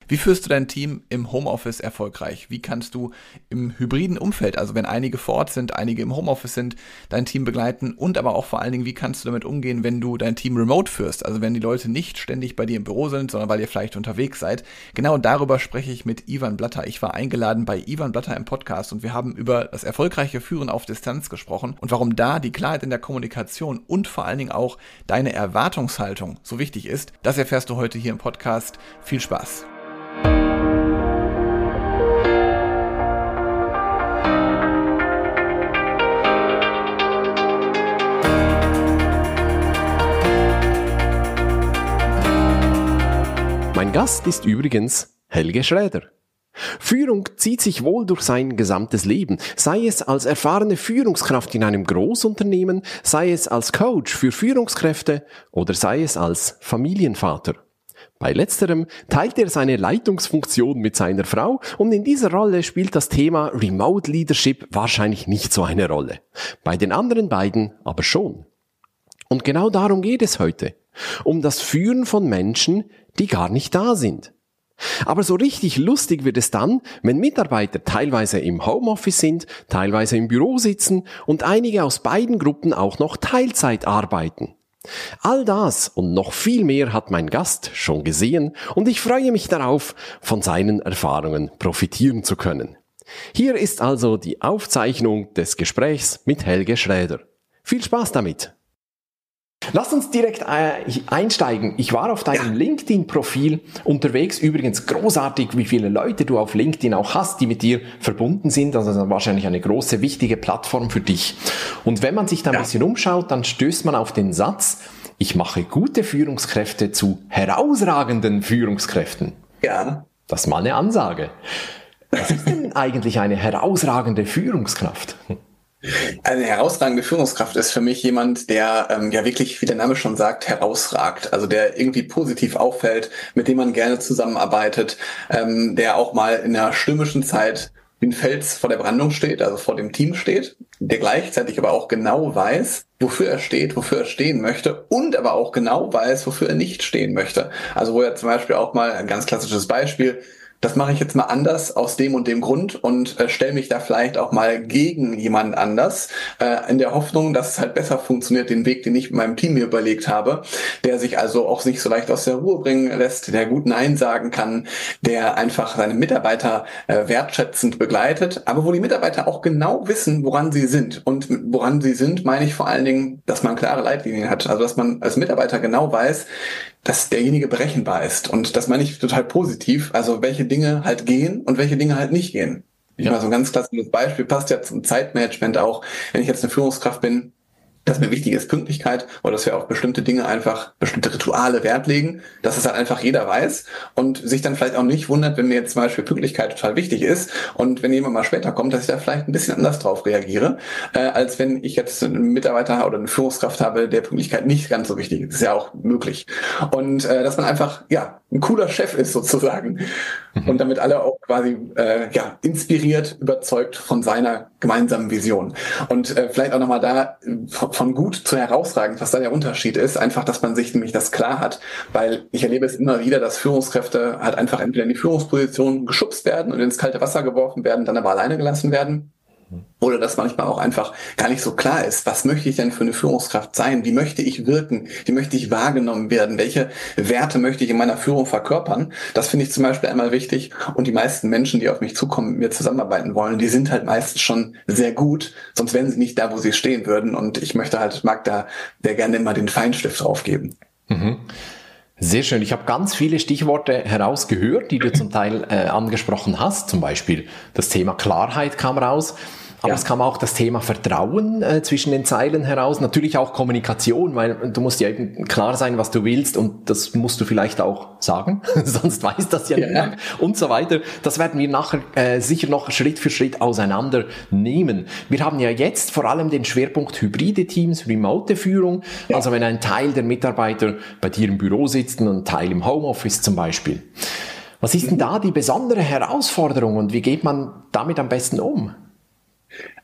Wie führst du dein Team im Homeoffice erfolgreich? Wie kannst du im hybriden Umfeld, also wenn einige vor Ort sind, einige im Homeoffice sind, dein Team begleiten und aber auch vor allen Dingen, wie kannst du damit umgehen, wenn du dein Team remote führst? Also wenn die Leute nicht ständig bei dir im Büro sind, sondern weil ihr vielleicht unterwegs seid. Genau darüber spreche ich mit Ivan Blatter. Ich war eingeladen bei Ivan Blatter im Podcast und wir haben über das erfolgreiche Führen auf Distanz gesprochen und warum da die Klarheit in der Kommunikation und vor allen Dingen auch deine Erwartungshaltung so wichtig ist. Das erfährst du heute hier im Podcast. Viel Spaß! Mein Gast ist übrigens Helge Schräder. Führung zieht sich wohl durch sein gesamtes Leben, sei es als erfahrene Führungskraft in einem Großunternehmen, sei es als Coach für Führungskräfte oder sei es als Familienvater. Bei letzterem teilt er seine Leitungsfunktion mit seiner Frau und in dieser Rolle spielt das Thema Remote Leadership wahrscheinlich nicht so eine Rolle. Bei den anderen beiden aber schon. Und genau darum geht es heute. Um das Führen von Menschen, die gar nicht da sind. Aber so richtig lustig wird es dann, wenn Mitarbeiter teilweise im Homeoffice sind, teilweise im Büro sitzen und einige aus beiden Gruppen auch noch Teilzeit arbeiten. All das und noch viel mehr hat mein Gast schon gesehen und ich freue mich darauf, von seinen Erfahrungen profitieren zu können. Hier ist also die Aufzeichnung des Gesprächs mit Helge Schräder. Viel Spaß damit! Lass uns direkt einsteigen. Ich war auf deinem LinkedIn-Profil unterwegs. Übrigens großartig, wie viele Leute du auf LinkedIn auch hast, die mit dir verbunden sind. Also wahrscheinlich eine große, wichtige Plattform für dich. Und wenn man sich da ein bisschen umschaut, dann stößt man auf den Satz, ich mache gute Führungskräfte zu herausragenden Führungskräften. Ja. Das ist mal eine Ansage. Was ist denn eigentlich eine herausragende Führungskraft? Eine herausragende Führungskraft ist für mich jemand, der ja wirklich, wie der Name schon sagt, herausragt. Also der irgendwie positiv auffällt, mit dem man gerne zusammenarbeitet, der auch mal in einer stürmischen Zeit wie ein Fels vor der Brandung steht, also vor dem Team steht, der gleichzeitig aber auch genau weiß, wofür er steht, wofür er stehen möchte und aber auch genau weiß, wofür er nicht stehen möchte. Also wo er zum Beispiel auch mal, ein ganz klassisches Beispiel, das mache ich jetzt mal anders aus dem und dem Grund und stelle mich da vielleicht auch mal gegen jemand anders, in der Hoffnung, dass es halt besser funktioniert, den Weg, den ich mit meinem Team mir überlegt habe, der sich also auch nicht so leicht aus der Ruhe bringen lässt, der gut Nein sagen kann, der einfach seine Mitarbeiter wertschätzend begleitet, aber wo die Mitarbeiter auch genau wissen, woran sie sind. Und woran sie sind, meine ich vor allen Dingen, dass man klare Leitlinien hat, also dass man als Mitarbeiter genau weiß, dass derjenige berechenbar ist. Und das meine ich total positiv. Also welche Dinge halt gehen und welche Dinge halt nicht gehen. Ja. Mal so ein ganz klassisches Beispiel, passt ja zum Zeitmanagement auch. Wenn ich jetzt eine Führungskraft bin, dass mir wichtig ist Pünktlichkeit oder dass wir auf bestimmte Dinge einfach, bestimmte Rituale Wert legen, dass es halt einfach jeder weiß und sich dann vielleicht auch nicht wundert, wenn mir jetzt zum Beispiel Pünktlichkeit total wichtig ist und wenn jemand mal später kommt, dass ich da vielleicht ein bisschen anders drauf reagiere, als wenn ich jetzt einen Mitarbeiter oder eine Führungskraft habe, der Pünktlichkeit nicht ganz so wichtig ist. Das ist ja auch möglich. Und dass man einfach, ja, ein cooler Chef ist sozusagen und damit alle auch quasi, inspiriert, überzeugt von seiner gemeinsamen Vision. Und vielleicht auch nochmal da von gut zu herausragend, was da der Unterschied ist, einfach, dass man sich nämlich das klar hat, weil ich erlebe es immer wieder, dass Führungskräfte halt einfach entweder in die Führungsposition geschubst werden und ins kalte Wasser geworfen werden, dann aber alleine gelassen werden. Oder dass manchmal auch einfach gar nicht so klar ist, was möchte ich denn für eine Führungskraft sein? Wie möchte ich wirken? Wie möchte ich wahrgenommen werden? Welche Werte möchte ich in meiner Führung verkörpern? Das finde ich zum Beispiel einmal wichtig. Und die meisten Menschen, die auf mich zukommen, mit mir zusammenarbeiten wollen, die sind halt meistens schon sehr gut. Sonst wären sie nicht da, wo sie stehen würden. Und ich mag da sehr gerne immer den Feinstift draufgeben. Mhm. Sehr schön. Ich habe ganz viele Stichworte herausgehört, die du zum Teil angesprochen hast. Zum Beispiel das Thema Klarheit kam raus. Aber es kam auch das Thema Vertrauen zwischen den Zeilen heraus. Natürlich auch Kommunikation, weil du musst ja eben klar sein, was du willst und das musst du vielleicht auch sagen, sonst weiß das ja niemand und so weiter. Das werden wir nachher sicher noch Schritt für Schritt auseinandernehmen. Wir haben ja jetzt vor allem den Schwerpunkt hybride Teams, remote Führung. Ja. Also wenn ein Teil der Mitarbeiter bei dir im Büro sitzt und ein Teil im Homeoffice zum Beispiel. Was ist denn da die besondere Herausforderung und wie geht man damit am besten um?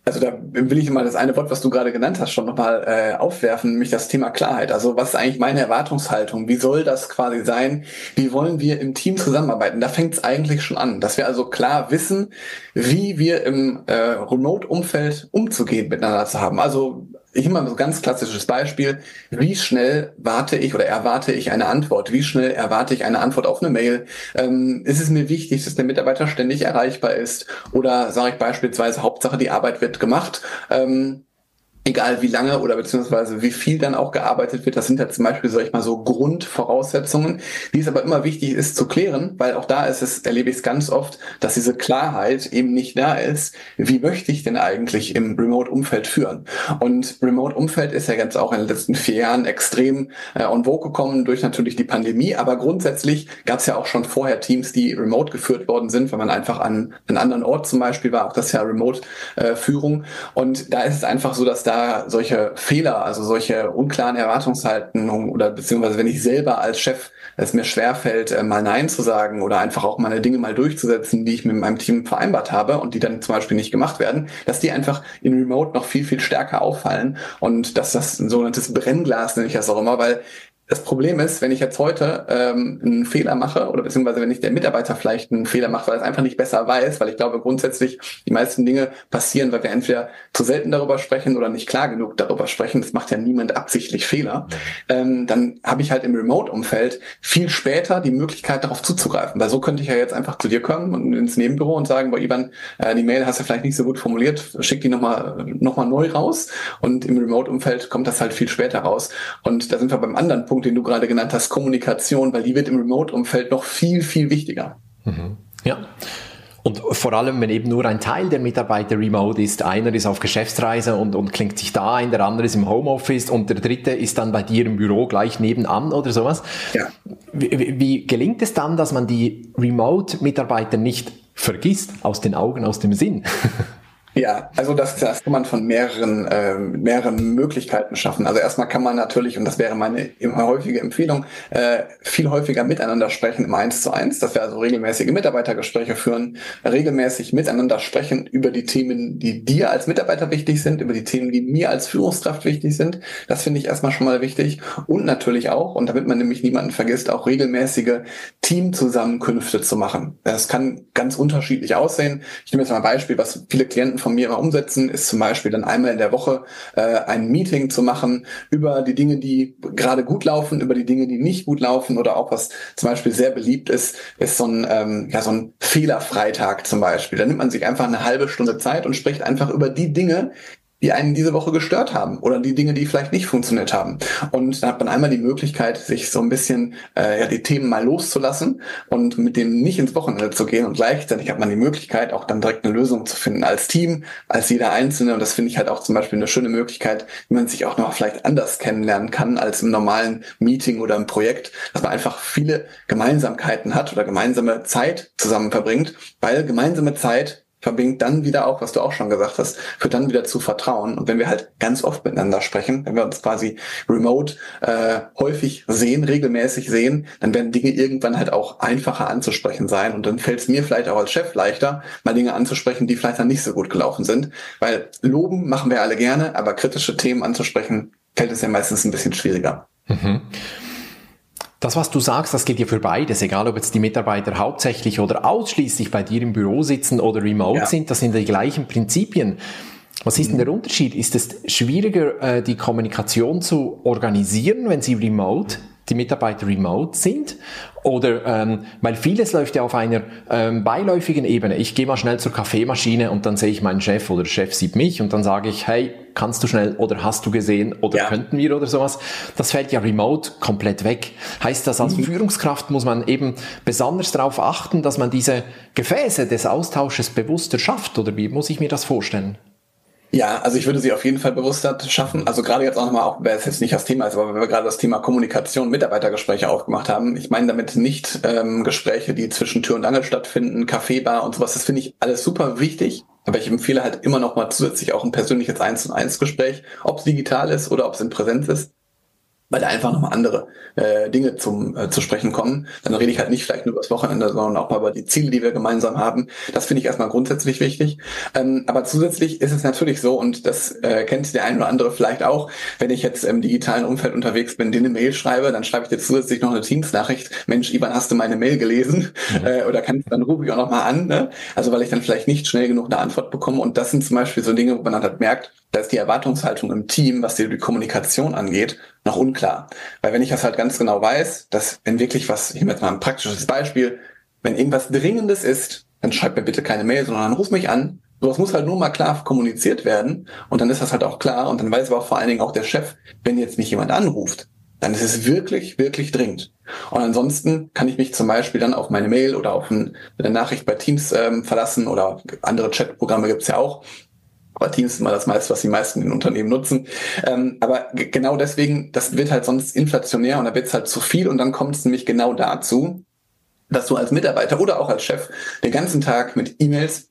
Also da will ich mal das eine Wort, was du gerade genannt hast, schon nochmal aufwerfen, nämlich das Thema Klarheit. Also was ist eigentlich meine Erwartungshaltung? Wie soll das quasi sein? Wie wollen wir im Team zusammenarbeiten? Da fängt es eigentlich schon an, dass wir also klar wissen, wie wir im Remote-Umfeld umzugehen miteinander zu haben. Also ich nehme mal so ein ganz klassisches Beispiel. Wie schnell warte ich oder erwarte ich eine Antwort? Wie schnell erwarte ich eine Antwort auf eine Mail? Ist es mir wichtig, dass der Mitarbeiter ständig erreichbar ist? Oder sage ich beispielsweise, Hauptsache die Arbeit wird gemacht? Egal wie lange oder beziehungsweise wie viel dann auch gearbeitet wird, das sind ja zum Beispiel, sag ich mal, so Grundvoraussetzungen, die es aber immer wichtig ist zu klären, weil auch da erlebe ich es ganz oft, dass diese Klarheit eben nicht da ist. Wie möchte ich denn eigentlich im Remote-Umfeld führen? Und Remote-Umfeld ist ja jetzt auch in den letzten 4 Jahren extrem en vogue gekommen durch natürlich die Pandemie, aber grundsätzlich gab es ja auch schon vorher Teams, die remote geführt worden sind, weil man einfach an einem anderen Ort zum Beispiel war, auch das ja Remote-Führung. Und da ist es einfach so, dass da solche Fehler, also solche unklaren Erwartungshaltungen oder beziehungsweise wenn ich selber als Chef es mir schwerfällt, mal Nein zu sagen oder einfach auch meine Dinge mal durchzusetzen, die ich mit meinem Team vereinbart habe und die dann zum Beispiel nicht gemacht werden, dass die einfach in Remote noch viel, viel stärker auffallen und dass das ein sogenanntes Brennglas, nenne ich das auch immer, weil das Problem ist, wenn ich jetzt heute einen Fehler mache oder beziehungsweise wenn ich der Mitarbeiter vielleicht einen Fehler macht, weil er es einfach nicht besser weiß, weil ich glaube grundsätzlich die meisten Dinge passieren, weil wir entweder zu selten darüber sprechen oder nicht klar genug darüber sprechen. Das macht ja niemand absichtlich Fehler. Dann habe ich halt im Remote-Umfeld viel später die Möglichkeit darauf zuzugreifen, weil so könnte ich ja jetzt einfach zu dir kommen und ins Nebenbüro und sagen, boah Ivan, die Mail hast du vielleicht nicht so gut formuliert, schick die nochmal neu raus und im Remote-Umfeld kommt das halt viel später raus und da sind wir beim anderen Punkt, den du gerade genannt hast, Kommunikation, weil die wird im Remote-Umfeld noch viel, viel wichtiger. Mhm. Ja. Und vor allem, wenn eben nur ein Teil der Mitarbeiter remote ist, einer ist auf Geschäftsreise und klingt sich da ein, der andere ist im Homeoffice und der dritte ist dann bei dir im Büro gleich nebenan oder sowas. Ja. Wie gelingt es dann, dass man die Remote-Mitarbeiter nicht vergisst, aus den Augen, aus dem Sinn? Ja, also das kann man von mehreren Möglichkeiten schaffen. Also erstmal kann man natürlich, und das wäre meine immer häufige Empfehlung, viel häufiger miteinander sprechen im 1:1, dass wir also regelmäßige Mitarbeitergespräche führen, regelmäßig miteinander sprechen über die Themen, die dir als Mitarbeiter wichtig sind, über die Themen, die mir als Führungskraft wichtig sind. Das finde ich erstmal schon mal wichtig. Und natürlich auch, und damit man nämlich niemanden vergisst, auch regelmäßige Teamzusammenkünfte zu machen. Das kann ganz unterschiedlich aussehen. Ich nehme jetzt mal ein Beispiel, was viele Klienten von mir immer umsetzen, ist zum Beispiel dann einmal in der Woche ein Meeting zu machen über die Dinge, die gerade gut laufen, über die Dinge, die nicht gut laufen oder auch was zum Beispiel sehr beliebt ist so ein Fehlerfreitag zum Beispiel. Da nimmt man sich einfach eine halbe Stunde Zeit und spricht einfach über die Dinge, die einen diese Woche gestört haben oder die Dinge, die vielleicht nicht funktioniert haben. Und dann hat man einmal die Möglichkeit, sich so ein bisschen die Themen mal loszulassen und mit denen nicht ins Wochenende zu gehen. Und gleichzeitig hat man die Möglichkeit, auch dann direkt eine Lösung zu finden als Team, als jeder Einzelne. Und das finde ich halt auch zum Beispiel eine schöne Möglichkeit, wie man sich auch noch vielleicht anders kennenlernen kann als im normalen Meeting oder im Projekt, dass man einfach viele Gemeinsamkeiten hat oder gemeinsame Zeit zusammen verbringt, weil gemeinsame Zeit verbindet dann wieder auch, was du auch schon gesagt hast, führt dann wieder zu Vertrauen. Und wenn wir halt ganz oft miteinander sprechen, wenn wir uns quasi remote häufig sehen, regelmäßig sehen, dann werden Dinge irgendwann halt auch einfacher anzusprechen sein. Und dann fällt es mir vielleicht auch als Chef leichter, mal Dinge anzusprechen, die vielleicht dann nicht so gut gelaufen sind. Weil loben machen wir alle gerne, aber kritische Themen anzusprechen, fällt es ja meistens ein bisschen schwieriger. Mhm. Das, was du sagst, das geht ja für beides, egal ob jetzt die Mitarbeiter hauptsächlich oder ausschließlich bei dir im Büro sitzen oder remote sind, das sind die gleichen Prinzipien. Was ist denn der Unterschied? Ist es schwieriger, die Kommunikation zu organisieren, wenn sie die Mitarbeiter remote sind? Oder, weil vieles läuft ja auf einer beiläufigen Ebene. Ich gehe mal schnell zur Kaffeemaschine und dann sehe ich meinen Chef oder der Chef sieht mich und dann sage ich, hey, kannst du schnell oder hast du gesehen oder könnten wir oder sowas. Das fällt ja remote komplett weg. Heißt das, als Führungskraft muss man eben besonders darauf achten, dass man diese Gefäße des Austausches bewusster schafft? Oder wie muss ich mir das vorstellen? Ja, also ich würde sie auf jeden Fall bewusster schaffen. Also gerade jetzt auch nochmal, auch wenn es jetzt nicht das Thema ist, aber wenn wir gerade das Thema Kommunikation, Mitarbeitergespräche aufgemacht haben, ich meine damit nicht Gespräche, die zwischen Tür und Angel stattfinden, Kaffeebar und sowas. Das finde ich alles super wichtig. Aber ich empfehle halt immer noch mal zusätzlich auch ein persönliches 1:1 Gespräch, ob es digital ist oder ob es in Präsenz ist. weil da einfach nochmal andere Dinge zu sprechen kommen. Dann rede ich halt nicht vielleicht nur über das Wochenende, sondern auch mal über die Ziele, die wir gemeinsam haben. Das finde ich erstmal grundsätzlich wichtig. Aber zusätzlich ist es natürlich so, und das kennt der ein oder andere vielleicht auch, wenn ich jetzt im digitalen Umfeld unterwegs bin, dir eine Mail schreibe, dann schreibe ich dir zusätzlich noch eine Teams-Nachricht. Mensch, Ivan, hast du meine Mail gelesen? Oder dann rufe ich auch nochmal an. Ne? Also weil ich dann vielleicht nicht schnell genug eine Antwort bekomme. Und das sind zum Beispiel so Dinge, wo man dann halt merkt, da ist die Erwartungshaltung im Team, was die Kommunikation angeht, noch unklar. Weil wenn ich das halt ganz genau weiß, dass wenn wirklich was, ich nehme jetzt mal ein praktisches Beispiel, wenn irgendwas Dringendes ist, dann schreibt mir bitte keine Mail, sondern ruf mich an. Sowas muss halt nur mal klar kommuniziert werden und dann ist das halt auch klar und dann weiß aber auch vor allen Dingen auch der Chef, wenn jetzt mich jemand anruft, dann ist es wirklich, wirklich dringend. Und ansonsten kann ich mich zum Beispiel dann auf meine Mail oder auf eine Nachricht bei Teams verlassen oder andere Chatprogramme gibt's ja auch. Aber Teams ist immer das meiste, was die meisten in Unternehmen nutzen. Aber genau deswegen, das wird halt sonst inflationär und da wird es halt zu viel und dann kommt es nämlich genau dazu, dass du als Mitarbeiter oder auch als Chef den ganzen Tag mit E-Mails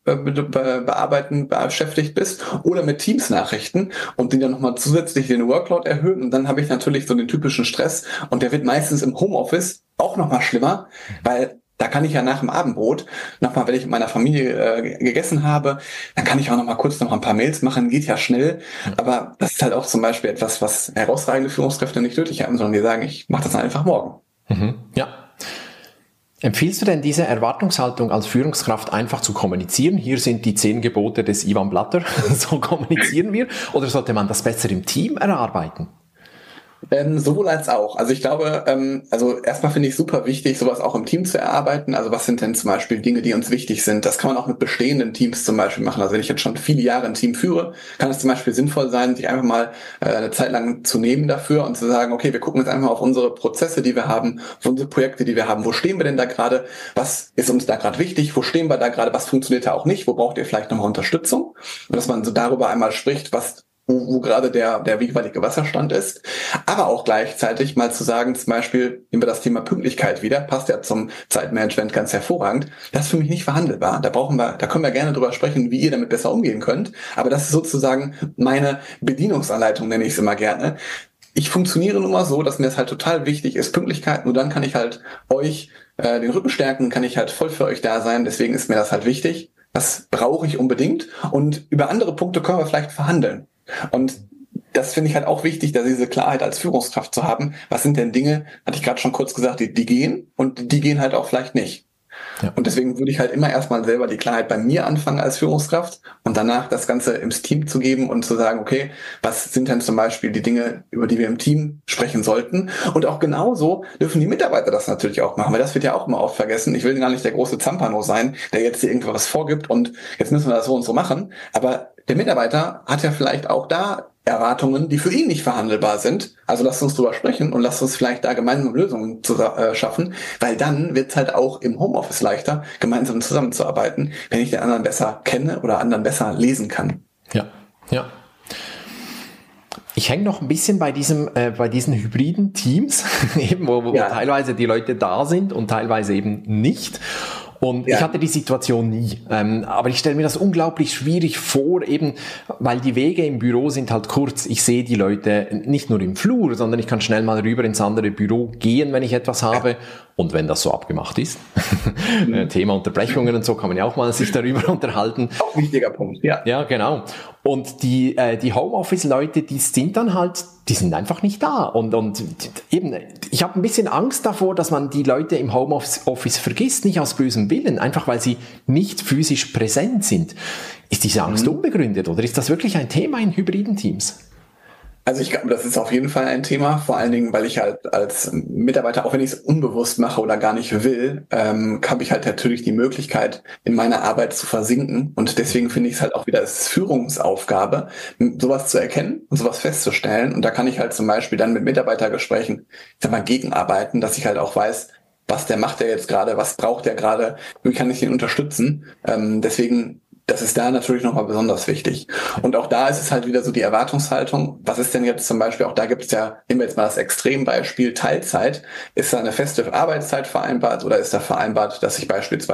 beschäftigt bist oder mit Teams-Nachrichten und die dann nochmal zusätzlich den Workload erhöhen und dann habe ich natürlich so den typischen Stress und der wird meistens im Homeoffice auch nochmal schlimmer, weil da kann ich ja nach dem Abendbrot nochmal, wenn ich mit meiner Familie gegessen habe, dann kann ich auch nochmal kurz noch ein paar Mails machen, geht ja schnell. Aber das ist halt auch zum Beispiel etwas, was herausragende Führungskräfte nicht nötig haben, sondern die sagen, ich mache das dann einfach morgen. Ja. Empfiehlst du denn diese Erwartungshaltung als Führungskraft einfach zu kommunizieren? Hier sind die 10 Gebote des Ivan Blatter, so kommunizieren wir. Oder sollte man das besser im Team erarbeiten? Sowohl als auch. Also ich glaube, also erstmal finde ich super wichtig, sowas auch im Team zu erarbeiten. Also was sind denn zum Beispiel Dinge, die uns wichtig sind? Das kann man auch mit bestehenden Teams zum Beispiel machen. Also wenn ich jetzt schon viele Jahre ein Team führe, kann es zum Beispiel sinnvoll sein, sich einfach mal eine Zeit lang zu nehmen dafür und zu sagen, okay, wir gucken jetzt einfach auf unsere Prozesse, die wir haben, auf unsere Projekte, die wir haben. Wo stehen wir denn da gerade? Was ist uns da gerade wichtig? Wo stehen wir da gerade? Was funktioniert da auch nicht? Wo braucht ihr vielleicht nochmal Unterstützung? Und dass man so darüber einmal spricht, wo gerade der jeweilige Wasserstand ist, aber auch gleichzeitig mal zu sagen, zum Beispiel, nehmen wir das Thema Pünktlichkeit wieder, passt ja zum Zeitmanagement ganz hervorragend, das ist für mich nicht verhandelbar. Da können wir gerne drüber sprechen, wie ihr damit besser umgehen könnt, aber das ist sozusagen meine Bedienungsanleitung, nenne ich es immer gerne. Ich funktioniere nun mal so, dass mir es halt total wichtig ist, Pünktlichkeit, nur dann kann ich halt euch den Rücken stärken, kann ich halt voll für euch da sein, deswegen ist mir das halt wichtig. Das brauche ich unbedingt und über andere Punkte können wir vielleicht verhandeln. Und das finde ich halt auch wichtig, da diese Klarheit als Führungskraft zu haben. Was sind denn Dinge, hatte ich gerade schon kurz gesagt, die gehen und die gehen halt auch vielleicht nicht. Ja. Und deswegen würde ich halt immer erstmal selber die Klarheit bei mir anfangen als Führungskraft und danach das Ganze ins Team zu geben und zu sagen, okay, was sind denn zum Beispiel die Dinge, über die wir im Team sprechen sollten? Und auch genauso dürfen die Mitarbeiter das natürlich auch machen, weil das wird ja auch immer oft vergessen. Ich will gar nicht der große Zampano sein, der jetzt hier irgendwas vorgibt und jetzt müssen wir das so und so machen. Aber der Mitarbeiter hat ja vielleicht auch da Erwartungen, die für ihn nicht verhandelbar sind. Also lasst uns drüber sprechen und lasst uns vielleicht da gemeinsam Lösungen schaffen, weil dann wird es halt auch im Homeoffice leichter, gemeinsam zusammenzuarbeiten, wenn ich den anderen besser kenne oder anderen besser lesen kann. Ja, ja. Ich hänge noch ein bisschen bei diesen hybriden Teams, eben wo teilweise die Leute da sind und teilweise eben nicht. Und ich hatte die Situation nie. Aber ich stelle mir das unglaublich schwierig vor, eben weil die Wege im Büro sind halt kurz. Ich sehe die Leute nicht nur im Flur, sondern ich kann schnell mal rüber ins andere Büro gehen, wenn ich etwas habe. Und wenn das so abgemacht ist. Thema Unterbrechungen und so kann man ja auch mal sich darüber unterhalten. Auch ein wichtiger Punkt, ja. Ja, genau. Und die Homeoffice-Leute, die sind dann halt, die sind einfach nicht da. Und eben, ich habe ein bisschen Angst davor, dass man die Leute im Homeoffice vergisst, nicht aus bösem Willen, einfach weil sie nicht physisch präsent sind. Ist diese Angst unbegründet oder ist das wirklich ein Thema in hybriden Teams? Also ich glaube, das ist auf jeden Fall ein Thema, vor allen Dingen, weil ich halt als Mitarbeiter, auch wenn ich es unbewusst mache oder gar nicht will, habe ich halt natürlich die Möglichkeit, in meiner Arbeit zu versinken. Und deswegen finde ich es halt auch wieder als Führungsaufgabe, sowas zu erkennen und sowas festzustellen. Und da kann ich halt zum Beispiel dann mit Mitarbeitergesprächen, gegenarbeiten, dass ich halt auch weiß, was macht der jetzt gerade, was braucht der gerade, wie kann ich ihn unterstützen. Deswegen, das ist da natürlich nochmal besonders wichtig. Und auch da ist es halt wieder so die Erwartungshaltung. Was ist denn jetzt zum Beispiel, auch da gibt es ja, nehmen wir jetzt mal das Extrembeispiel Teilzeit. Ist da eine feste Arbeitszeit vereinbart oder ist da vereinbart, dass ich beispielsweise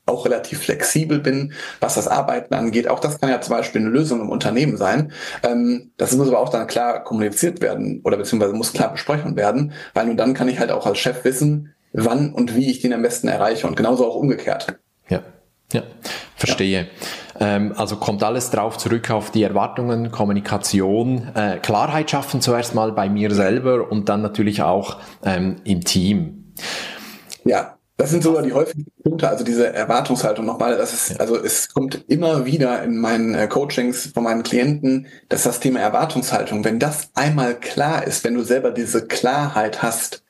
auch relativ flexibel bin, was das Arbeiten angeht. Auch das kann ja zum Beispiel eine Lösung im Unternehmen sein. Das muss aber auch dann klar kommuniziert werden oder beziehungsweise muss klar besprochen werden, weil nur dann kann ich halt auch als Chef wissen, wann und wie ich den am besten erreiche und genauso auch umgekehrt. Ja, verstehe. Ja. Also kommt alles drauf zurück auf die Erwartungen, Kommunikation, Klarheit schaffen zuerst mal bei mir selber und dann natürlich auch im Team. Ja, das sind sogar die häufigsten Punkte, also diese Erwartungshaltung nochmal, also es kommt immer wieder in meinen Coachings von meinen Klienten, dass das Thema Erwartungshaltung, wenn das einmal klar ist, wenn du selber diese Klarheit hast,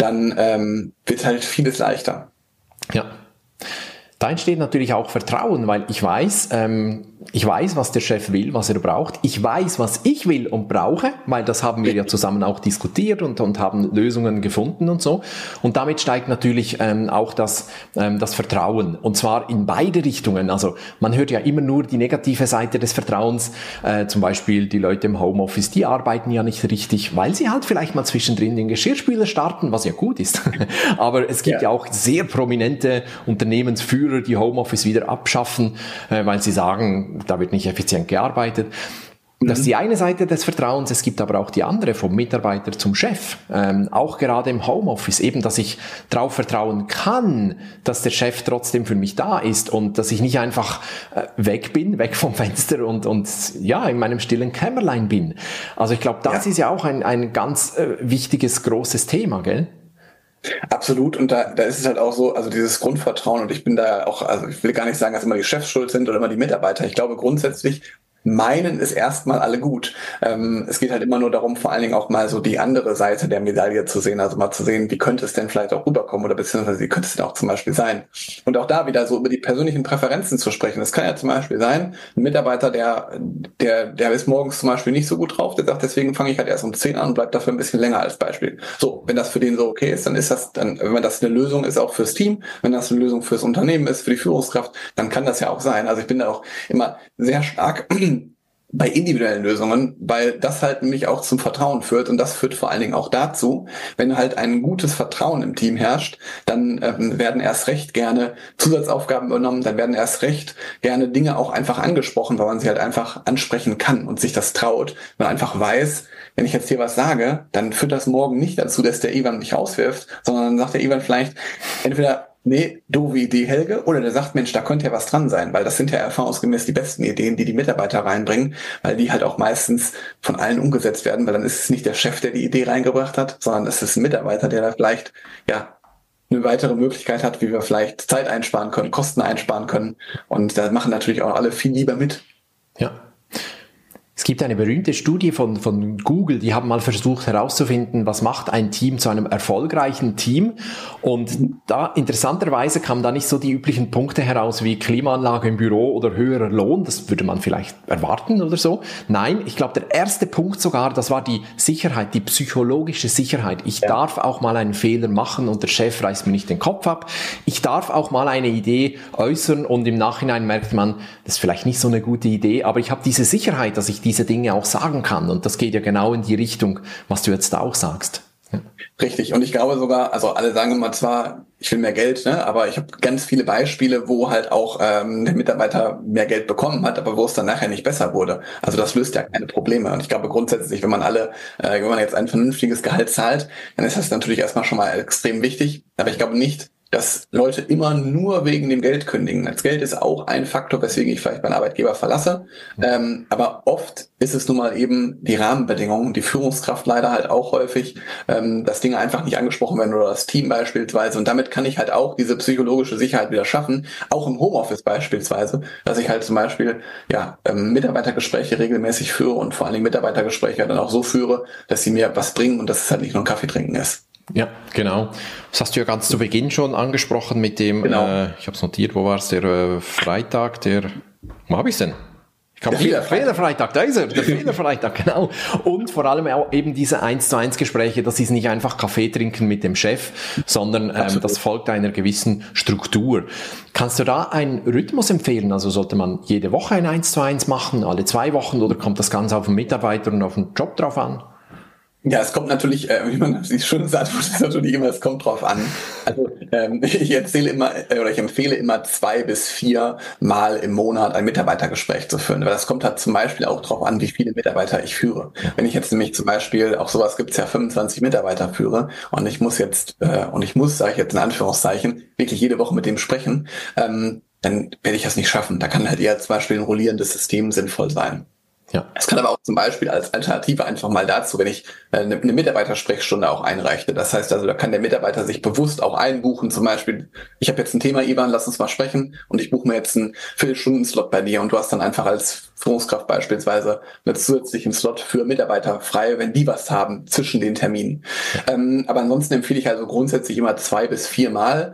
dann wird halt vieles leichter. Ja. Da entsteht natürlich auch Vertrauen, weil ich weiß, was der Chef will, was er braucht. Ich weiß, was ich will und brauche, weil das haben wir ja zusammen auch diskutiert und haben Lösungen gefunden und so. Und damit steigt natürlich auch das Vertrauen. Und zwar in beide Richtungen. Also man hört ja immer nur die negative Seite des Vertrauens. Zum Beispiel die Leute im Homeoffice, die arbeiten ja nicht richtig, weil sie halt vielleicht mal zwischendrin den Geschirrspüler starten, was ja gut ist. Aber es gibt ja auch sehr prominente Unternehmensführer, die Homeoffice wieder abschaffen, weil sie sagen, da wird nicht effizient gearbeitet. Das ist die eine Seite des Vertrauens. Es gibt aber auch die andere, vom Mitarbeiter zum Chef. Auch gerade im Homeoffice, eben, dass ich darauf vertrauen kann, dass der Chef trotzdem für mich da ist und dass ich nicht einfach weg vom Fenster und in meinem stillen Kämmerlein bin. Also ich glaube, das ist ja auch ein ganz wichtiges, großes Thema, gell? Absolut, und da ist es halt auch so, also dieses Grundvertrauen, und ich bin da auch, also ich will gar nicht sagen, dass immer die Chefs schuld sind oder immer die Mitarbeiter. Ich glaube grundsätzlich, meinen ist erstmal alle gut. Es geht halt immer nur darum, vor allen Dingen auch mal so die andere Seite der Medaille zu sehen, also mal zu sehen, wie könnte es denn vielleicht auch rüberkommen oder beziehungsweise wie könnte es denn auch zum Beispiel sein. Und auch da wieder so über die persönlichen Präferenzen zu sprechen. Es kann ja zum Beispiel sein, ein Mitarbeiter, der ist morgens zum Beispiel nicht so gut drauf, der sagt, deswegen fange ich halt erst um 10 an und bleibt dafür ein bisschen länger als Beispiel. So, wenn das für den so okay ist, dann ist das, wenn das eine Lösung ist auch fürs Team, wenn das eine Lösung fürs Unternehmen ist, für die Führungskraft, dann kann das ja auch sein. Also ich bin da auch immer sehr stark bei individuellen Lösungen, weil das halt nämlich auch zum Vertrauen führt und das führt vor allen Dingen auch dazu, wenn halt ein gutes Vertrauen im Team herrscht, dann werden erst recht gerne Zusatzaufgaben übernommen, dann werden erst recht gerne Dinge auch einfach angesprochen, weil man sie halt einfach ansprechen kann und sich das traut, man einfach weiß, wenn ich jetzt hier was sage, dann führt das morgen nicht dazu, dass der Ivan mich rauswirft, sondern dann sagt der Ivan vielleicht entweder nee, doofe Idee, Helge, oder der sagt, Mensch, da könnte ja was dran sein, weil das sind ja erfahrungsgemäß die besten Ideen, die Mitarbeiter reinbringen, weil die halt auch meistens von allen umgesetzt werden, weil dann ist es nicht der Chef, der die Idee reingebracht hat, sondern es ist ein Mitarbeiter, der da vielleicht, eine weitere Möglichkeit hat, wie wir vielleicht Zeit einsparen können, Kosten einsparen können, und da machen natürlich auch alle viel lieber mit. Ja. Es gibt eine berühmte Studie von Google, die haben mal versucht herauszufinden, was macht ein Team zu einem erfolgreichen Team, und da interessanterweise kamen da nicht so die üblichen Punkte heraus wie Klimaanlage im Büro oder höherer Lohn, das würde man vielleicht erwarten oder so. Nein, ich glaube, der erste Punkt sogar, das war die Sicherheit, die psychologische Sicherheit. Ich darf auch mal einen Fehler machen und der Chef reißt mir nicht den Kopf ab. Ich darf auch mal eine Idee äußern und im Nachhinein merkt man, das ist vielleicht nicht so eine gute Idee, aber ich habe diese Sicherheit, dass ich diese Dinge auch sagen kann, und das geht ja genau in die Richtung, was du jetzt auch sagst. Ja. Richtig, und ich glaube sogar, also alle sagen immer zwar, ich will mehr Geld, ne, aber ich habe ganz viele Beispiele, wo halt auch der Mitarbeiter mehr Geld bekommen hat, aber wo es dann nachher nicht besser wurde. Also das löst ja keine Probleme, und ich glaube grundsätzlich, wenn man jetzt ein vernünftiges Gehalt zahlt, dann ist das natürlich erstmal schon mal extrem wichtig, aber ich glaube nicht, dass Leute immer nur wegen dem Geld kündigen. Das Geld ist auch ein Faktor, weswegen ich vielleicht meinen Arbeitgeber verlasse. Aber oft ist es nun mal eben die Rahmenbedingungen, die Führungskraft leider halt auch häufig, dass Dinge einfach nicht angesprochen werden oder das Team beispielsweise. Und damit kann ich halt auch diese psychologische Sicherheit wieder schaffen, auch im Homeoffice beispielsweise, dass ich halt zum Beispiel Mitarbeitergespräche regelmäßig führe und vor allen Dingen Mitarbeitergespräche dann auch so führe, dass sie mir was bringen und dass es halt nicht nur ein Kaffee trinken ist. Ja, genau. Das hast du ja ganz zu Beginn schon angesprochen mit dem, ich habe es notiert, wo war es, der Freitag, wo habe ich es denn? Fehlerfreitag, da ist er, der Fehlerfreitag, genau. Und vor allem auch eben diese 1:1 Gespräche, das ist nicht einfach Kaffee trinken mit dem Chef, sondern das folgt einer gewissen Struktur. Kannst du da einen Rhythmus empfehlen? Also sollte man jede Woche ein 1:1 machen, alle 2 Wochen, oder kommt das ganz auf den Mitarbeiter und auf den Job drauf an? Ja, es kommt natürlich, wie man sich schon sagt, ist natürlich immer, es kommt drauf an. Also ich empfehle immer 2 bis 4 Mal im Monat ein Mitarbeitergespräch zu führen. Weil das kommt halt zum Beispiel auch drauf an, wie viele Mitarbeiter ich führe. Wenn ich jetzt nämlich zum Beispiel, auch sowas gibt's ja, 25 Mitarbeiter führe und ich muss jetzt, sage ich jetzt in Anführungszeichen, wirklich jede Woche mit dem sprechen, dann werde ich das nicht schaffen. Da kann halt eher zum Beispiel ein rollierendes System sinnvoll sein. Ja. Es kann aber auch zum Beispiel als Alternative einfach mal dazu, wenn ich eine Mitarbeitersprechstunde auch einreiche. Das heißt also, da kann der Mitarbeiter sich bewusst auch einbuchen. Zum Beispiel, ich habe jetzt ein Thema, Ivan, lass uns mal sprechen und ich buche mir jetzt einen Viertelstunden-Slot bei dir und du hast dann einfach als Führungskraft beispielsweise einen zusätzlichen Slot für Mitarbeiter frei, wenn die was haben zwischen den Terminen. Aber ansonsten empfehle ich also grundsätzlich immer 2 bis 4 Mal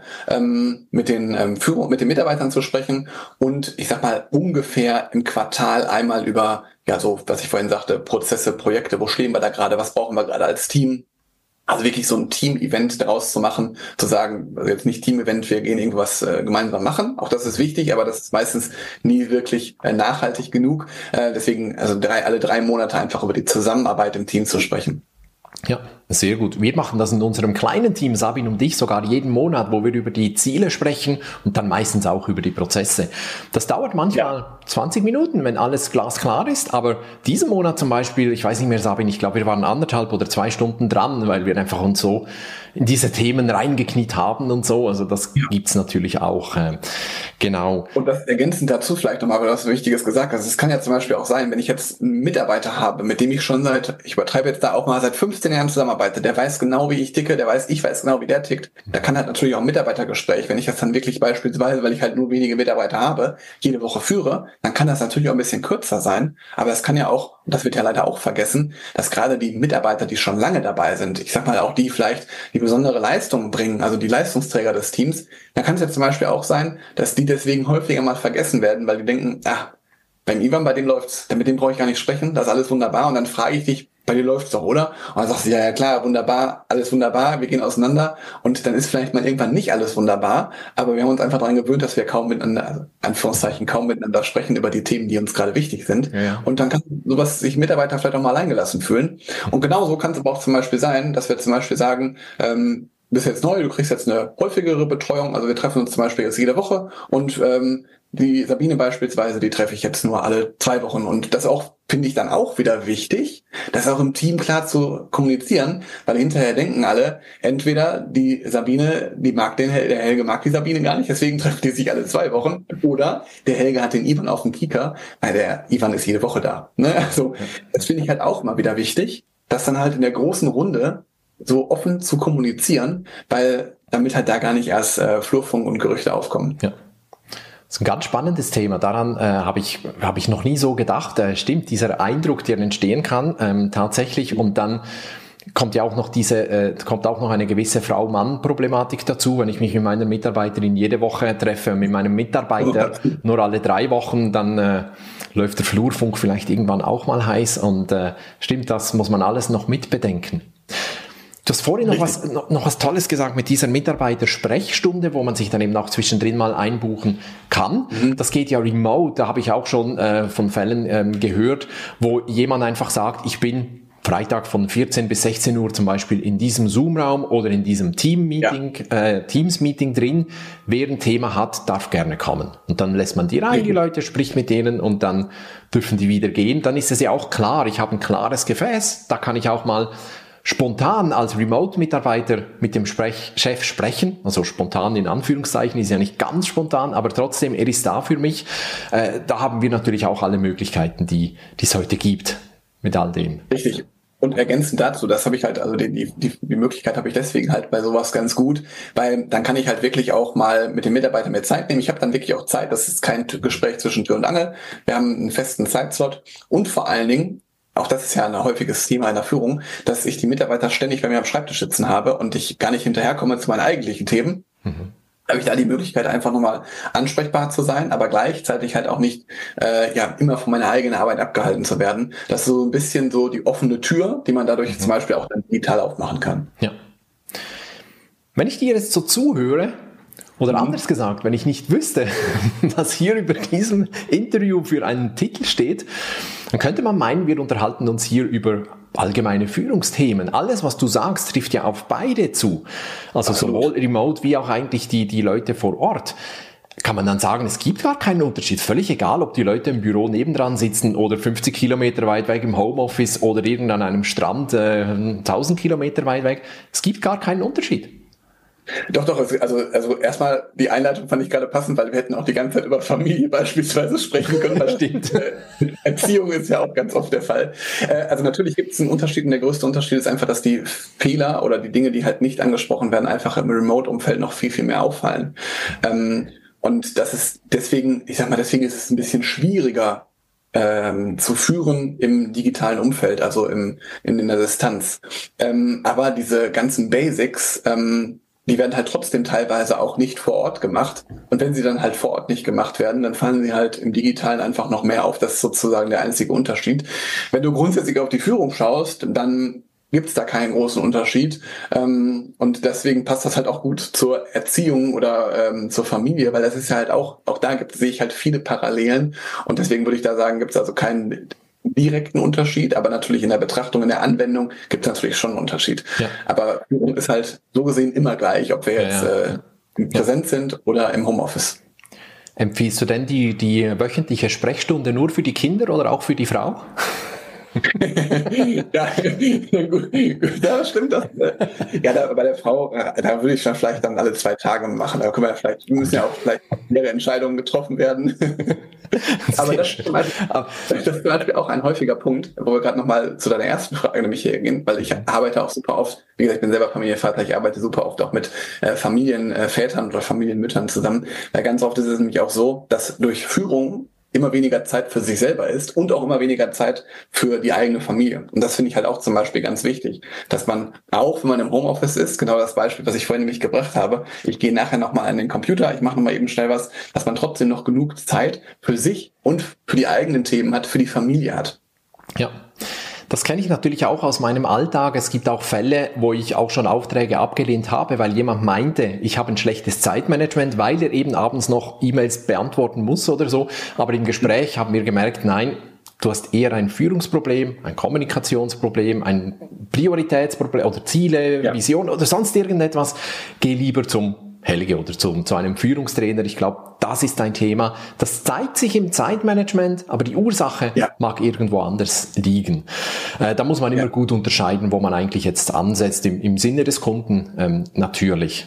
mit den Mitarbeitern zu sprechen und ich sag mal ungefähr im Quartal einmal über, ja, so, was ich vorhin sagte, Prozesse, Projekte, wo stehen wir da gerade, was brauchen wir gerade als Team? Also wirklich so ein Team-Event daraus zu machen, zu sagen, also jetzt nicht Team-Event, wir gehen irgendwas gemeinsam machen. Auch das ist wichtig, aber das ist meistens nie wirklich nachhaltig genug. Deswegen, also alle 3 Monate einfach über die Zusammenarbeit im Team zu sprechen. Ja, sehr gut. Wir machen das in unserem kleinen Team, Sabine und ich, sogar jeden Monat, wo wir über die Ziele sprechen und dann meistens auch über die Prozesse. Das dauert manchmal 20 Minuten, wenn alles glasklar ist, aber diesen Monat zum Beispiel, ich weiß nicht mehr, Sabine, ich glaube, wir waren 1,5 oder 2 Stunden dran, weil wir einfach uns so in diese Themen reingekniet haben und so. Also das gibt's natürlich auch. Genau. Und das ergänzend dazu vielleicht nochmal, weil du was Wichtiges gesagt hast. Es kann ja zum Beispiel auch sein, wenn ich jetzt einen Mitarbeiter habe, mit dem ich schon ich übertreibe jetzt da auch mal, seit 15 Jahren zusammenarbeite, der weiß genau, wie ich ticke, ich weiß genau, wie der tickt. Da kann halt natürlich auch ein Mitarbeitergespräch, wenn ich das dann wirklich beispielsweise, weil ich halt nur wenige Mitarbeiter habe, jede Woche führe, dann kann das natürlich auch ein bisschen kürzer sein. Aber es kann ja auch, und das wird ja leider auch vergessen, dass gerade die Mitarbeiter, die schon lange dabei sind, ich sag mal auch die vielleicht die besondere Leistungen bringen, also die Leistungsträger des Teams, da kann es ja zum Beispiel auch sein, dass die deswegen häufiger mal vergessen werden, weil die denken, beim Ivan, bei dem läuft's, mit dem brauche ich gar nicht sprechen, das ist alles wunderbar und dann frage ich dich, bei dir läuft's doch, oder? Und dann sagst du, ja klar, wunderbar, alles wunderbar, wir gehen auseinander und dann ist vielleicht mal irgendwann nicht alles wunderbar, aber wir haben uns einfach daran gewöhnt, dass wir kaum miteinander, Anführungszeichen, kaum miteinander sprechen über die Themen, die uns gerade wichtig sind. Ja. Und dann kann sowas sich Mitarbeiter vielleicht auch mal alleingelassen fühlen. Und genauso kann es aber auch zum Beispiel sein, dass wir zum Beispiel sagen, bist jetzt neu, du kriegst jetzt eine häufigere Betreuung, also wir treffen uns zum Beispiel jetzt jede Woche und die Sabine beispielsweise, die treffe ich jetzt nur alle 2 Wochen und das auch, finde ich dann auch wieder wichtig, das auch im Team klar zu kommunizieren, weil hinterher denken alle, entweder die Sabine, der Helge mag die Sabine gar nicht, deswegen treffen die sich alle 2 Wochen oder der Helge hat den Ivan auf dem Kieker, weil der Ivan ist jede Woche da. Ne? Also das finde ich halt auch mal wieder wichtig, dass dann halt in der großen Runde so offen zu kommunizieren, weil damit halt da gar nicht erst Flurfunk und Gerüchte aufkommen. Ja. Das ist ein ganz spannendes Thema. Daran habe ich noch nie so gedacht. Stimmt, dieser Eindruck, der entstehen kann, tatsächlich. Und dann kommt ja auch noch eine gewisse Frau-Mann-Problematik dazu. Wenn ich mich mit meiner Mitarbeiterin jede Woche treffe, mit meinem Mitarbeiter nur alle 3 Wochen, dann läuft der Flurfunk vielleicht irgendwann auch mal heiß. Und stimmt, das muss man alles noch mitbedenken. Du hast vorhin noch was Tolles gesagt mit dieser Mitarbeitersprechstunde, wo man sich dann eben auch zwischendrin mal einbuchen kann. Das geht ja remote, da habe ich auch schon von Fällen gehört, wo jemand einfach sagt, ich bin Freitag von 14 bis 16 Uhr zum Beispiel in diesem Zoom-Raum oder in diesem Teams-Meeting drin. Wer ein Thema hat, darf gerne kommen. Und dann lässt man die rein, die Leute, spricht mit denen und dann dürfen die wieder gehen. Dann ist es ja auch klar, ich habe ein klares Gefäß, da kann ich auch mal spontan als Remote-Mitarbeiter mit dem Chef sprechen, also spontan in Anführungszeichen, ist ja nicht ganz spontan, aber trotzdem, er ist da für mich. Da haben wir natürlich auch alle Möglichkeiten, die es heute gibt, mit all dem. Richtig. Und ergänzend dazu, das habe ich halt, also die Möglichkeit habe ich deswegen halt bei sowas ganz gut, weil dann kann ich halt wirklich auch mal mit den Mitarbeitern mehr Zeit nehmen. Ich habe dann wirklich auch Zeit, das ist kein Gespräch zwischen Tür und Angel. Wir haben einen festen Zeitslot und vor allen Dingen, auch das ist ja ein häufiges Thema in der Führung, dass ich die Mitarbeiter ständig bei mir am Schreibtisch sitzen habe und ich gar nicht hinterherkomme zu meinen eigentlichen Themen. Habe ich da die Möglichkeit, einfach nochmal ansprechbar zu sein, aber gleichzeitig halt auch nicht immer von meiner eigenen Arbeit abgehalten zu werden. Das ist so ein bisschen so die offene Tür, die man dadurch zum Beispiel auch dann digital aufmachen kann. Ja. Wenn ich dir jetzt so zuhöre Oder anders gesagt, wenn ich nicht wüsste, was hier über diesem Interview für einen Titel steht, dann könnte man meinen, wir unterhalten uns hier über allgemeine Führungsthemen. Alles, was du sagst, trifft ja auf beide zu. Also sowohl remote wie auch eigentlich die Leute vor Ort. Kann man dann sagen, es gibt gar keinen Unterschied. Völlig egal, ob die Leute im Büro nebendran sitzen oder 50 Kilometer weit weg im Homeoffice oder irgend an einem Strand 1000 Kilometer weit weg. Es gibt gar keinen Unterschied. Doch, also erstmal die Einleitung fand ich gerade passend, weil wir hätten auch die ganze Zeit über Familie beispielsweise sprechen können. Stimmt. Erziehung ist ja auch ganz oft der Fall. Also natürlich gibt es einen Unterschied und der größte Unterschied ist einfach, dass die Fehler oder die Dinge, die halt nicht angesprochen werden, einfach im Remote-Umfeld noch viel, viel mehr auffallen. Und das ist deswegen ist es ein bisschen schwieriger zu führen im digitalen Umfeld, also in der Distanz. Aber diese ganzen Basics, die werden halt trotzdem teilweise auch nicht vor Ort gemacht. Und wenn sie dann halt vor Ort nicht gemacht werden, dann fallen sie halt im Digitalen einfach noch mehr auf. Das ist sozusagen der einzige Unterschied. Wenn du grundsätzlich auf die Führung schaust, dann gibt's da keinen großen Unterschied. Und deswegen passt das halt auch gut zur Erziehung oder zur Familie, weil das ist ja halt auch da sehe ich halt viele Parallelen. Und deswegen würde ich da sagen, gibt's also keinen direkten Unterschied, aber natürlich in der Betrachtung, in der Anwendung gibt es natürlich schon einen Unterschied. Ja. Aber Führung ist halt so gesehen immer gleich, ob wir jetzt präsent sind oder im Homeoffice. Empfiehlst du denn die wöchentliche Sprechstunde nur für die Kinder oder auch für die Frau? Ja, gut, da stimmt das. Ja, bei der Frau, da würde ich schon vielleicht dann alle 2 Tage machen. Da müssen ja auch vielleicht mehrere Entscheidungen getroffen werden. Aber das ist zum Beispiel auch ein häufiger Punkt, wo wir gerade nochmal zu deiner ersten Frage nämlich hier gehen, weil ich arbeite auch super oft, wie gesagt, ich bin selber Familienvater, ich arbeite super oft auch mit Familienvätern oder Familienmüttern zusammen. Ganz oft ist es nämlich auch so, dass durch Führung immer weniger Zeit für sich selber ist und auch immer weniger Zeit für die eigene Familie. Und das finde ich halt auch zum Beispiel ganz wichtig, dass man auch, wenn man im Homeoffice ist, genau das Beispiel, was ich vorhin nämlich gebracht habe, ich gehe nachher nochmal an den Computer, ich mache nochmal eben schnell was, dass man trotzdem noch genug Zeit für sich und für die eigenen Themen hat, für die Familie hat. Ja. Das kenne ich natürlich auch aus meinem Alltag. Es gibt auch Fälle, wo ich auch schon Aufträge abgelehnt habe, weil jemand meinte, ich habe ein schlechtes Zeitmanagement, weil er eben abends noch E-Mails beantworten muss oder so. Aber im Gespräch haben wir gemerkt, nein, du hast eher ein Führungsproblem, ein Kommunikationsproblem, ein Prioritätsproblem oder Ziele, Vision oder sonst irgendetwas. Geh lieber zum Helge oder zu einem Führungstrainer. Ich glaube, das ist ein Thema. Das zeigt sich im Zeitmanagement, aber die Ursache mag irgendwo anders liegen. Da muss man immer gut unterscheiden, wo man eigentlich jetzt ansetzt, im Sinne des Kunden natürlich.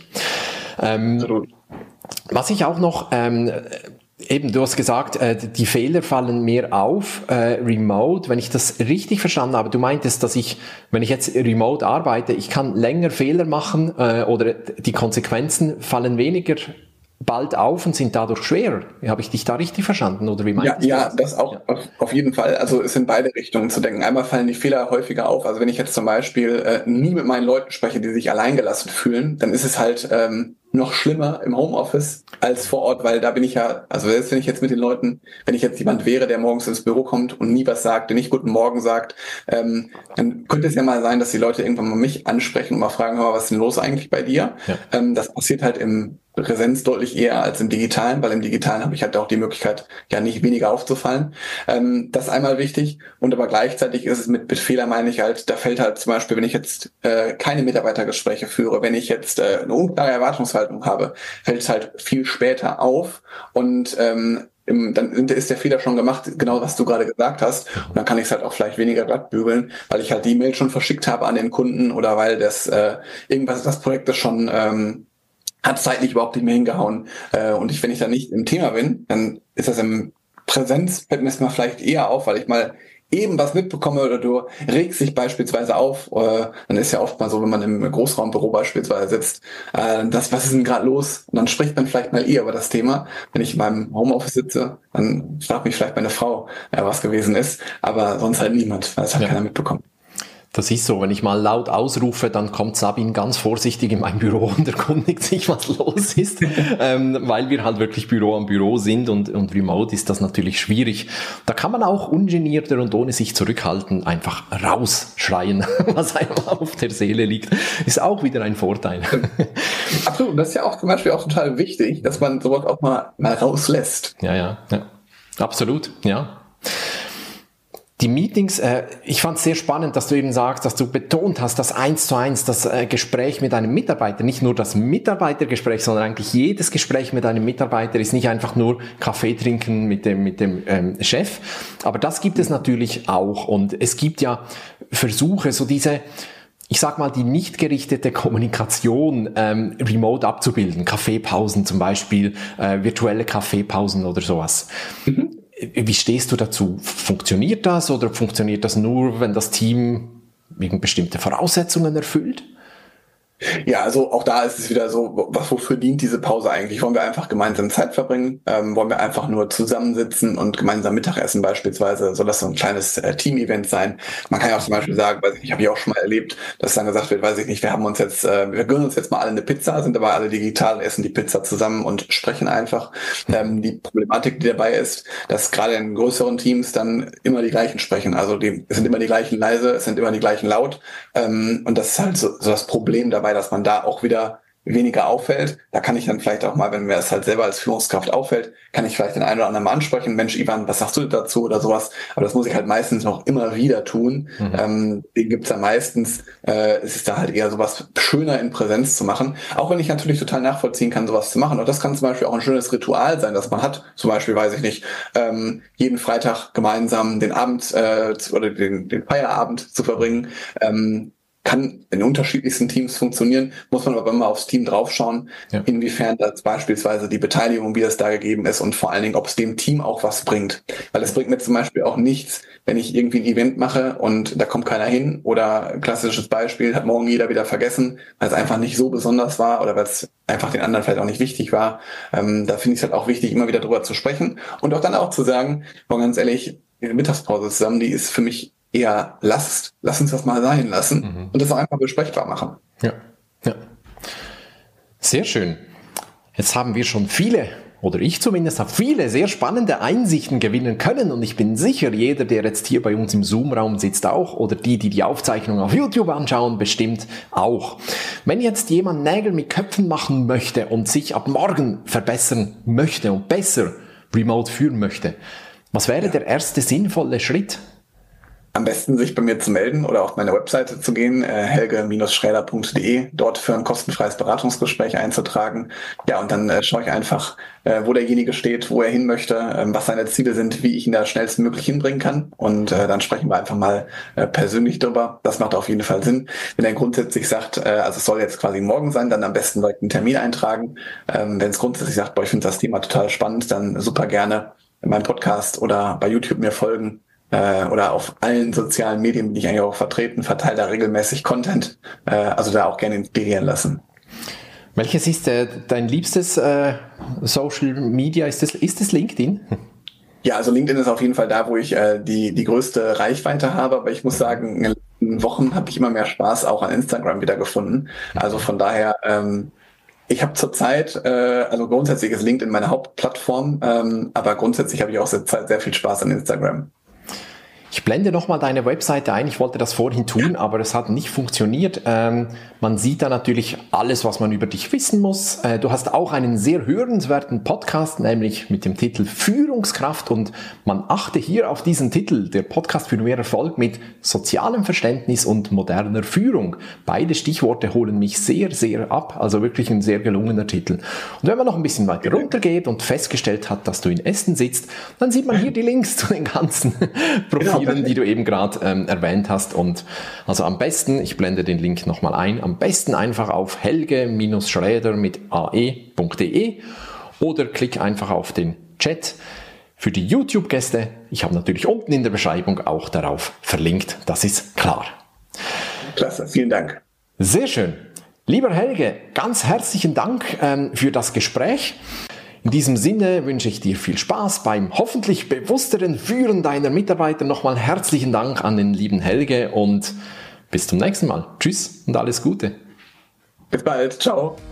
Was ich auch noch... Eben, du hast gesagt, die Fehler fallen mehr auf, remote. Wenn ich das richtig verstanden habe, du meintest, dass wenn ich jetzt remote arbeite, ich kann länger Fehler machen oder die Konsequenzen fallen weniger bald auf und sind dadurch schwerer. Habe ich dich da richtig verstanden oder wie meinst du das? Ja, das auch auf jeden Fall. Also es ist in beide Richtungen zu denken. Einmal fallen die Fehler häufiger auf. Also wenn ich jetzt zum Beispiel nie mit meinen Leuten spreche, die sich alleingelassen fühlen, dann ist es halt noch schlimmer im Homeoffice als vor Ort, weil da bin ich ja, also selbst wenn ich jetzt mit den Leuten, wenn ich jetzt jemand wäre, der morgens ins Büro kommt und nie was sagt, der nicht Guten Morgen sagt, dann könnte es ja mal sein, dass die Leute irgendwann mal mich ansprechen und mal fragen, hör mal, was ist denn los eigentlich bei dir? Ja. Das passiert halt im Präsenz deutlich eher als im Digitalen, weil im Digitalen habe ich halt auch die Möglichkeit, ja nicht weniger aufzufallen. Das ist einmal wichtig und aber gleichzeitig ist es mit Fehler, meine ich halt, da fällt halt zum Beispiel, wenn ich jetzt keine Mitarbeitergespräche führe, wenn ich jetzt eine unklare Erwartungshaltung habe, fällt es halt viel später auf und dann ist der Fehler schon gemacht, genau was du gerade gesagt hast. Und dann kann ich es halt auch vielleicht weniger glatt bügeln, weil ich halt die Mail schon verschickt habe an den Kunden oder weil das das Projekt ist schon hat zeitlich überhaupt nicht mehr hingehauen. Und wenn ich da nicht im Thema bin, dann ist das im Präsenz, fällt mir das mal vielleicht eher auf, weil ich mal eben was mitbekomme oder du regst dich beispielsweise auf, dann ist ja oft mal so, wenn man im Großraumbüro beispielsweise sitzt, was ist denn gerade los? Und dann spricht man vielleicht mal eher über das Thema. Wenn ich in meinem Homeoffice sitze, dann fragt mich vielleicht meine Frau, was gewesen ist, aber sonst halt niemand, weil das hat keiner mitbekommen. Das ist so, wenn ich mal laut ausrufe, dann kommt Sabine ganz vorsichtig in mein Büro und erkundigt sich, was los ist, weil wir halt wirklich Büro an Büro sind und remote ist das natürlich schwierig. Da kann man auch ungenierter und ohne sich zurückhalten einfach rausschreien, was einem auf der Seele liegt. Ist auch wieder ein Vorteil. Absolut, und das ist ja auch zum Beispiel auch total wichtig, dass man sowas auch mal rauslässt. Ja. Absolut, ja. Die Meetings, ich fand es sehr spannend, dass du eben sagst, dass du betont hast, dass 1:1, das Gespräch mit einem Mitarbeiter, nicht nur das Mitarbeitergespräch, sondern eigentlich jedes Gespräch mit einem Mitarbeiter ist nicht einfach nur Kaffee trinken mit dem Chef, aber das gibt es natürlich auch, und es gibt ja Versuche, so diese, ich sag mal, die nicht gerichtete Kommunikation remote abzubilden, Kaffeepausen zum Beispiel, virtuelle Kaffeepausen oder sowas. Wie stehst du dazu? Funktioniert das, oder funktioniert das nur, wenn das Team wegen bestimmte Voraussetzungen erfüllt? Ja, also auch da ist es wieder so, wofür dient diese Pause eigentlich? Wollen wir einfach gemeinsam Zeit verbringen? Wollen wir einfach nur zusammensitzen und gemeinsam Mittagessen beispielsweise? Soll das so ein kleines Team-Event sein? Man kann ja auch zum Beispiel sagen, weiß ich nicht, habe ich auch schon mal erlebt, dass dann gesagt wird, weiß ich nicht, wir gönnen uns jetzt mal alle eine Pizza, sind aber alle digital, essen die Pizza zusammen und sprechen einfach. Die Problematik, die dabei ist, dass gerade in größeren Teams dann immer die gleichen sprechen. Also es sind immer die gleichen leise, es sind immer die gleichen laut. Und das ist halt so das Problem dabei, dass man da auch wieder weniger auffällt. Da kann ich dann vielleicht auch mal, wenn mir das halt selber als Führungskraft auffällt, kann ich vielleicht den einen oder anderen mal ansprechen. Mensch, Ivan, was sagst du dazu oder sowas? Aber das muss ich halt meistens noch immer wieder tun. Den gibt's da meistens. Es ist da halt eher sowas schöner in Präsenz zu machen. Auch wenn ich natürlich total nachvollziehen kann, sowas zu machen. Und das kann zum Beispiel auch ein schönes Ritual sein, das man hat. Zum Beispiel, weiß ich nicht, jeden Freitag gemeinsam den Abend oder den Feierabend zu verbringen. Kann in unterschiedlichsten Teams funktionieren, muss man aber immer aufs Team draufschauen, inwiefern das beispielsweise die Beteiligung, wie das da gegeben ist, und vor allen Dingen, ob es dem Team auch was bringt. Weil es bringt mir zum Beispiel auch nichts, wenn ich irgendwie ein Event mache und da kommt keiner hin, oder klassisches Beispiel, hat morgen jeder wieder vergessen, weil es einfach nicht so besonders war oder weil es einfach den anderen vielleicht auch nicht wichtig war. Da finde ich es halt auch wichtig, immer wieder drüber zu sprechen und auch dann auch zu sagen, ganz ehrlich, die Mittagspause zusammen, die ist für mich eher Last, lass uns das mal sein lassen und das auch einfach besprechbar machen. Ja. Sehr schön. Jetzt haben wir schon oder ich zumindest habe viele sehr spannende Einsichten gewinnen können, und ich bin sicher, jeder, der jetzt hier bei uns im Zoom-Raum sitzt, auch, oder die Aufzeichnung auf YouTube anschauen, bestimmt auch. Wenn jetzt jemand Nägel mit Köpfen machen möchte und sich ab morgen verbessern möchte und besser remote führen möchte, was wäre der erste sinnvolle Schritt? Am besten sich bei mir zu melden oder auf meine Webseite zu gehen, helge-schräder.de, dort für ein kostenfreies Beratungsgespräch einzutragen. Ja, und dann schaue ich einfach, wo derjenige steht, wo er hin möchte, was seine Ziele sind, wie ich ihn da schnellstmöglich hinbringen kann. Und dann sprechen wir einfach mal persönlich drüber. Das macht auf jeden Fall Sinn. Wenn er grundsätzlich sagt, also es soll jetzt quasi morgen sein, dann am besten direkt einen Termin eintragen. Wenn es grundsätzlich sagt, ich finde das Thema total spannend, dann super gerne in meinem Podcast oder bei YouTube mir folgen. Oder auf allen sozialen Medien bin ich eigentlich auch vertreten, verteile da regelmäßig Content, also da auch gerne inspirieren lassen. Welches ist dein liebstes Social Media? Ist es LinkedIn? Ja, also LinkedIn ist auf jeden Fall da, wo ich die größte Reichweite habe, aber ich muss sagen, in den letzten Wochen habe ich immer mehr Spaß auch an Instagram wieder gefunden. Also von daher, ich habe zurzeit, also grundsätzlich ist LinkedIn meine Hauptplattform, aber grundsätzlich habe ich auch zurzeit sehr viel Spaß an Instagram. Ich blende nochmal deine Webseite ein. Ich wollte das vorhin tun, aber es hat nicht funktioniert. Man sieht da natürlich alles, was man über dich wissen muss. Du hast auch einen sehr hörenswerten Podcast, nämlich mit dem Titel Führungskraft. Und man achte hier auf diesen Titel, der Podcast für mehr Erfolg mit sozialem Verständnis und moderner Führung. Beide Stichworte holen mich sehr, sehr ab. Also wirklich ein sehr gelungener Titel. Und wenn man noch ein bisschen weiter runtergeht und festgestellt hat, dass du in Essen sitzt, dann sieht man hier die Links zu den ganzen Profilen, die du eben gerade erwähnt hast. Und also am besten, ich blende den Link nochmal ein, am besten einfach auf helge-schräder mit ae.de oder klick einfach auf den Chat. Für die YouTube-Gäste, ich habe natürlich unten in der Beschreibung auch darauf verlinkt, das ist klar. Klasse, vielen Dank. Sehr schön. Lieber Helge, ganz herzlichen Dank für das Gespräch. In diesem Sinne wünsche ich dir viel Spaß beim hoffentlich bewussteren Führen deiner Mitarbeiter. Nochmal herzlichen Dank an den lieben Helge und bis zum nächsten Mal. Tschüss und alles Gute. Bis bald. Ciao.